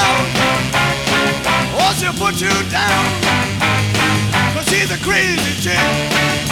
out. Or she'll put you down. 'Cause she's a crazy chick.